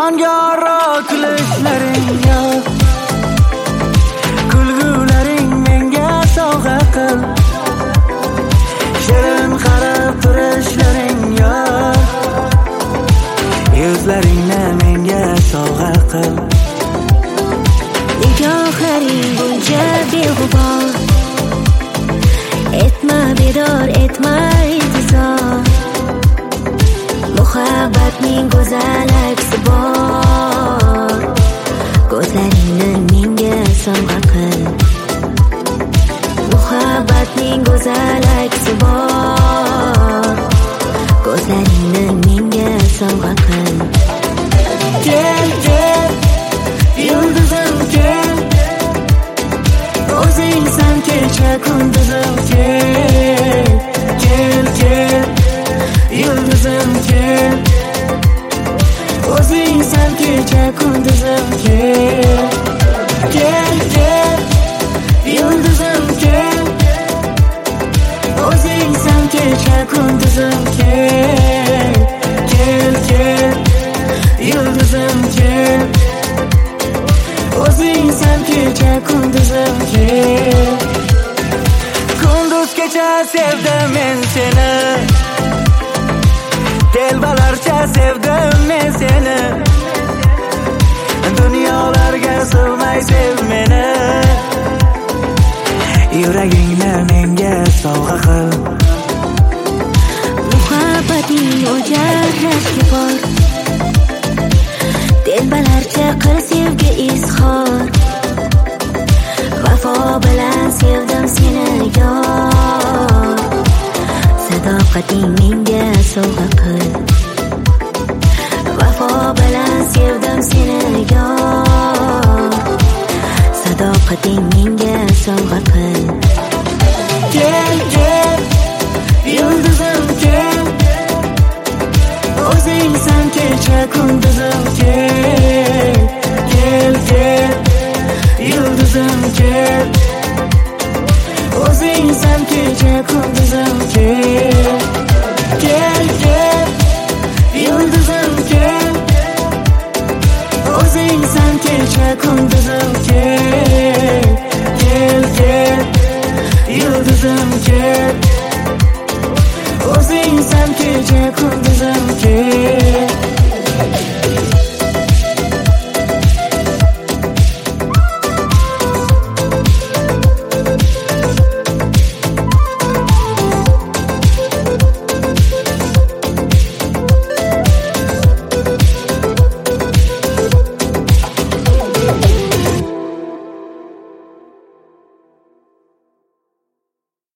Jonga oro kulishlaring yo'q, kulgularing menga sovg'a qil. Shirin qarab turishlaring yo'q, yuzlaringni menga sovg'a qil. Nigohlaring buncha beg'ubor, etma bedor, etma intizor. Muhabbatning go'zal aksi bor, ko'zlaringni menga sovg'a qil. Muhabbatning go'zal aksi bor, ko'zlaringni menga sovg'a qil. Kel, kel, yulduzim kel, o'zingsan kecha kunduzim kel. Kel, kel, yulduzim kel, o'zingsan kecha kunduzim kel. Kel, kel, yulduzim kel, o'zingsan kecha kunduzim kel. Kel, kel, yulduzim kel, o'zingsan kecha kunduzim kel. Kunduz kecha sevdim men seni, telbalarcha sevdim men seni. Dunyolarga sig'may sev meni, yuragingni menga sovg'a qil. Muhabbating o'jar rashki bor, telbalarcha qil sevgi izhor. Vafo bilan sevdim seni yor, sadoqating menga sovg'a qil. Vafo bilan sevdim seni yor, sadoqating menga sovg'a qil. Kel, kel, yulduzim kel, o'zingsan kecha kunduzim kel. Kel, kel, yulduzim kel, o'zingsan kecha kunduzim kel. Kel, kel, yulduzim kel, o'zingsan kecha kunduzim kel. Kel, kel, yulduzim kel, o'zingsan kecha kunduzim kel.